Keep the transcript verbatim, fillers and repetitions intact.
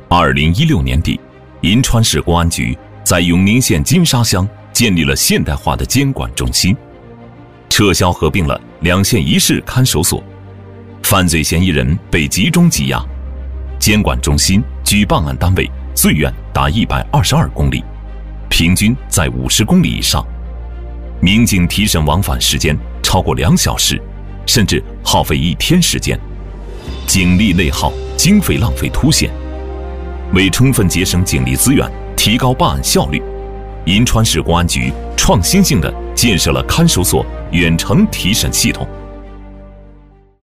二零一六年底，银川市公安局在永宁县金沙乡建立了现代化的监管中心，撤销合并了两县一市看守所，犯罪嫌疑人被集中羁押，监管中心距办案单位最远达一百二十二公里，平均在五十公里以上，民警提审往返时间超过两小时，甚至耗费一天时间，警力内耗，经费浪费凸显。为充分节省警力资源，提高办案效率，银川市公安局创新性地建设了看守所远程提审系统，